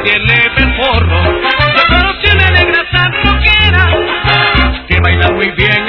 nadie le ve el forro. Yo conocí una negra tan rockera que baila muy bien